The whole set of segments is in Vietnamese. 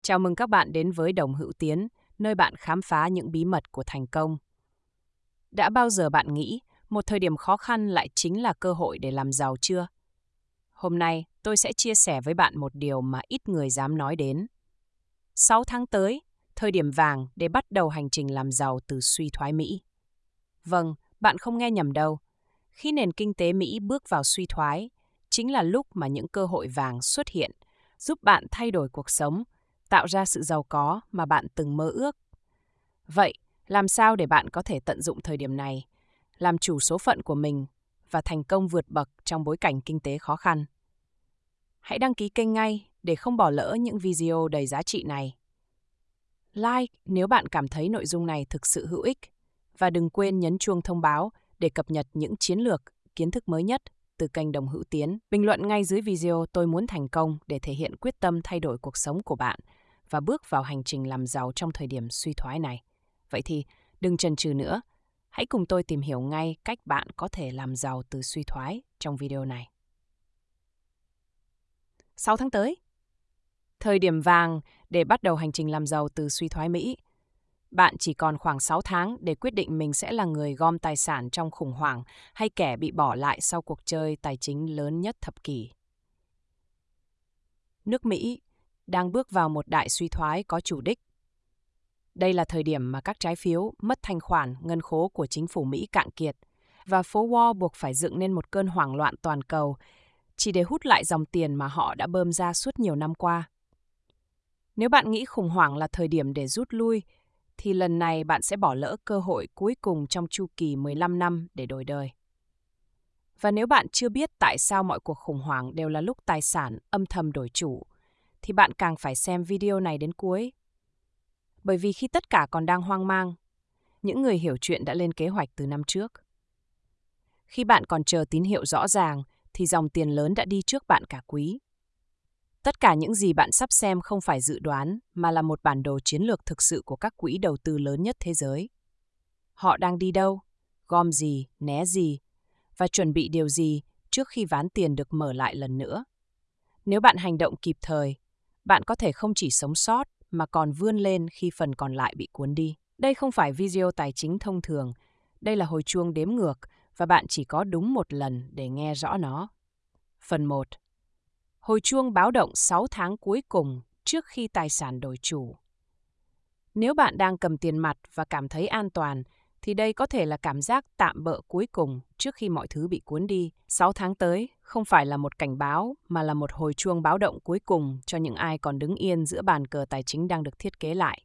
Chào mừng các bạn đến với Đồng Hữu Tiến, nơi bạn khám phá những bí mật của thành công. Đã bao giờ bạn nghĩ một thời điểm khó khăn lại chính là cơ hội để làm giàu chưa? Hôm nay, tôi sẽ chia sẻ với bạn một điều mà ít người dám nói đến. 6 tháng tới, thời điểm vàng để bắt đầu hành trình làm giàu từ suy thoái Mỹ. Vâng, bạn không nghe nhầm đâu. Khi nền kinh tế Mỹ bước vào suy thoái, chính là lúc mà những cơ hội vàng xuất hiện, giúp bạn thay đổi cuộc sống, tạo ra sự giàu có mà bạn từng mơ ước. Vậy, làm sao để bạn có thể tận dụng thời điểm này, làm chủ số phận của mình và thành công vượt bậc trong bối cảnh kinh tế khó khăn? Hãy đăng ký kênh ngay để không bỏ lỡ những video đầy giá trị này. Like nếu bạn cảm thấy nội dung này thực sự hữu ích và đừng quên nhấn chuông thông báo để cập nhật những chiến lược, kiến thức mới nhất từ kênh Đồng Hữu Tiến. Bình luận ngay dưới video tôi muốn thành công để thể hiện quyết tâm thay đổi cuộc sống của bạn và bước vào hành trình làm giàu trong thời điểm suy thoái này. Vậy thì đừng chần chừ nữa, hãy cùng tôi tìm hiểu ngay cách bạn có thể làm giàu từ suy thoái trong video này. 6 tháng tới, thời điểm vàng để bắt đầu hành trình làm giàu từ suy thoái Mỹ. Bạn chỉ còn khoảng 6 tháng để quyết định mình sẽ là người gom tài sản trong khủng hoảng hay kẻ bị bỏ lại sau cuộc chơi tài chính lớn nhất thập kỷ. Nước Mỹ đang bước vào một đại suy thoái có chủ đích. Đây là thời điểm mà các trái phiếu mất thanh khoản ngân khố của chính phủ Mỹ cạn kiệt và phố Wall buộc phải dựng nên một cơn hoảng loạn toàn cầu chỉ để hút lại dòng tiền mà họ đã bơm ra suốt nhiều năm qua. Nếu bạn nghĩ khủng hoảng là thời điểm để rút lui, thì lần này bạn sẽ bỏ lỡ cơ hội cuối cùng trong chu kỳ 15 năm để đổi đời. Và nếu bạn chưa biết tại sao mọi cuộc khủng hoảng đều là lúc tài sản âm thầm đổi chủ, thì bạn càng phải xem video này đến cuối. Bởi vì khi tất cả còn đang hoang mang, những người hiểu chuyện đã lên kế hoạch từ năm trước. Khi bạn còn chờ tín hiệu rõ ràng, thì dòng tiền lớn đã đi trước bạn cả quý. Tất cả những gì bạn sắp xem không phải dự đoán, mà là một bản đồ chiến lược thực sự của các quỹ đầu tư lớn nhất thế giới. Họ đang đi đâu, gom gì, né gì, và chuẩn bị điều gì trước khi ván tiền được mở lại lần nữa. Nếu bạn hành động kịp thời, bạn có thể không chỉ sống sót mà còn vươn lên khi phần còn lại bị cuốn đi. Đây không phải video tài chính thông thường, đây là hồi chuông đếm ngược và bạn chỉ có đúng một lần để nghe rõ nó. Phần 1. Hồi chuông báo động 6 tháng cuối cùng trước khi tài sản đổi chủ. Nếu bạn đang cầm tiền mặt và cảm thấy an toàn, thì đây có thể là cảm giác tạm bợ cuối cùng trước khi mọi thứ bị cuốn đi. 6 tháng tới không phải là một cảnh báo, mà là một hồi chuông báo động cuối cùng cho những ai còn đứng yên giữa bàn cờ tài chính đang được thiết kế lại.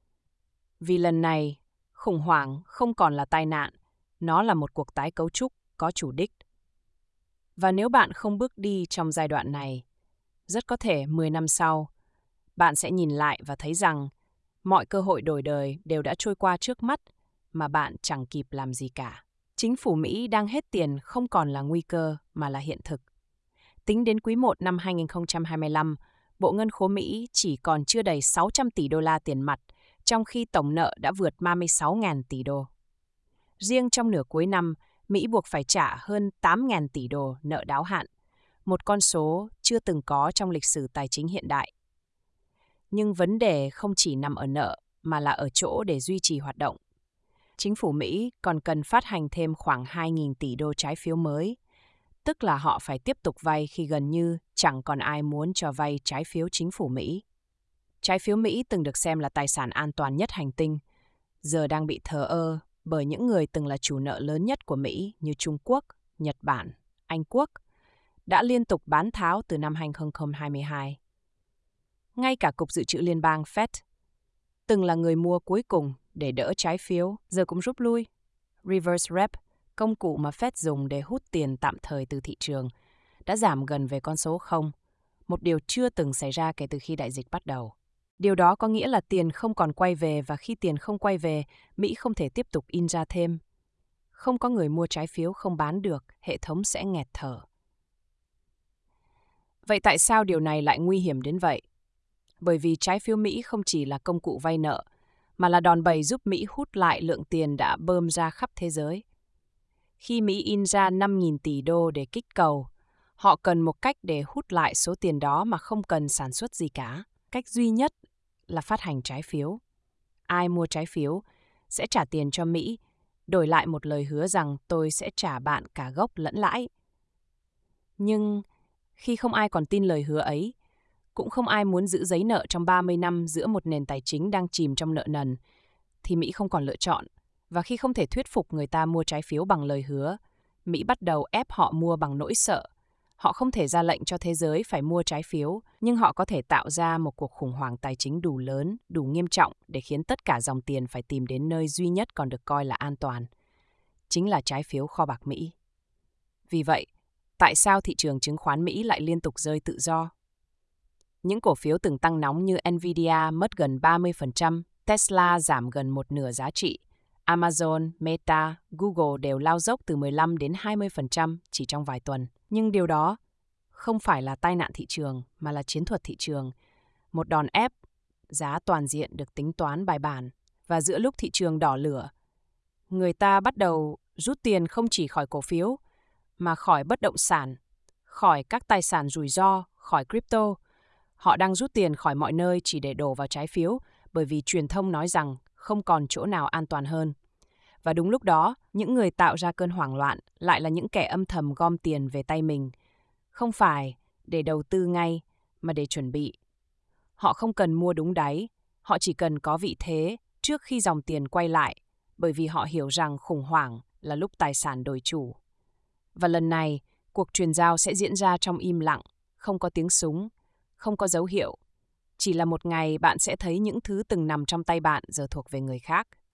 Vì lần này, khủng hoảng không còn là tai nạn, nó là một cuộc tái cấu trúc có chủ đích. Và nếu bạn không bước đi trong giai đoạn này, rất có thể 10 năm sau, bạn sẽ nhìn lại và thấy rằng mọi cơ hội đổi đời đều đã trôi qua trước mắt mà bạn chẳng kịp làm gì cả. Chính phủ Mỹ đang hết tiền không còn là nguy cơ mà là hiện thực. Tính đến quý 1 năm 2025, Bộ Ngân khố Mỹ chỉ còn chưa đầy 600 tỷ đô la tiền mặt, trong khi tổng nợ đã vượt 36.000 tỷ đô. Riêng trong nửa cuối năm, Mỹ buộc phải trả hơn 8.000 tỷ đô nợ đáo hạn, một con số chưa từng có trong lịch sử tài chính hiện đại. Nhưng vấn đề không chỉ nằm ở nợ, mà là ở chỗ để duy trì hoạt động. Chính phủ Mỹ còn cần phát hành thêm khoảng 2.000 tỷ đô trái phiếu mới, tức là họ phải tiếp tục vay khi gần như chẳng còn ai muốn cho vay trái phiếu chính phủ Mỹ. Trái phiếu Mỹ từng được xem là tài sản an toàn nhất hành tinh, giờ đang bị thờ ơ bởi những người từng là chủ nợ lớn nhất của Mỹ như Trung Quốc, Nhật Bản, Anh Quốc, đã liên tục bán tháo từ năm 2022. Ngay cả Cục Dự trữ Liên bang Fed, từng là người mua cuối cùng để đỡ trái phiếu, giờ cũng rút lui. Reverse rep, công cụ mà Fed dùng để hút tiền tạm thời từ thị trường, đã giảm gần về con số 0, một điều chưa từng xảy ra kể từ khi đại dịch bắt đầu. Điều đó có nghĩa là tiền không còn quay về, và khi tiền không quay về, Mỹ không thể tiếp tục in ra thêm. Không có người mua trái phiếu không bán được, hệ thống sẽ nghẹt thở. Vậy tại sao điều này lại nguy hiểm đến vậy? Bởi vì trái phiếu Mỹ không chỉ là công cụ vay nợ, mà là đòn bẩy giúp Mỹ hút lại lượng tiền đã bơm ra khắp thế giới. Khi Mỹ in ra 5.000 tỷ đô để kích cầu, họ cần một cách để hút lại số tiền đó mà không cần sản xuất gì cả. Cách duy nhất là phát hành trái phiếu. Ai mua trái phiếu sẽ trả tiền cho Mỹ, đổi lại một lời hứa rằng tôi sẽ trả bạn cả gốc lẫn lãi. Nhưng khi không ai còn tin lời hứa ấy, cũng không ai muốn giữ giấy nợ trong 30 năm giữa một nền tài chính đang chìm trong nợ nần, thì Mỹ không còn lựa chọn. Và khi không thể thuyết phục người ta mua trái phiếu bằng lời hứa, Mỹ bắt đầu ép họ mua bằng nỗi sợ. Họ không thể ra lệnh cho thế giới phải mua trái phiếu, nhưng họ có thể tạo ra một cuộc khủng hoảng tài chính đủ lớn, đủ nghiêm trọng để khiến tất cả dòng tiền phải tìm đến nơi duy nhất còn được coi là an toàn. Chính là trái phiếu kho bạc Mỹ. Vì vậy, tại sao thị trường chứng khoán Mỹ lại liên tục rơi tự do? Những cổ phiếu từng tăng nóng như Nvidia mất gần 30%, Tesla giảm gần một nửa giá trị, Amazon, Meta, Google đều lao dốc từ 15 đến 20% chỉ trong vài tuần. Nhưng điều đó không phải là tai nạn thị trường mà là chiến thuật thị trường, một đòn ép giá toàn diện được tính toán bài bản. Và giữa lúc thị trường đỏ lửa, người ta bắt đầu rút tiền không chỉ khỏi cổ phiếu, mà khỏi bất động sản, khỏi các tài sản rủi ro, khỏi crypto. Họ đang rút tiền khỏi mọi nơi chỉ để đổ vào trái phiếu, bởi vì truyền thông nói rằng không còn chỗ nào an toàn hơn. Và đúng lúc đó, những người tạo ra cơn hoảng loạn lại là những kẻ âm thầm gom tiền về tay mình. Không phải để đầu tư ngay, mà để chuẩn bị. Họ không cần mua đúng đáy, họ chỉ cần có vị thế trước khi dòng tiền quay lại, bởi vì họ hiểu rằng khủng hoảng là lúc tài sản đổi chủ. Và lần này, cuộc truyền giao sẽ diễn ra trong im lặng, không có tiếng súng, không có dấu hiệu. Chỉ là một ngày bạn sẽ thấy những thứ từng nằm trong tay bạn giờ thuộc về người khác.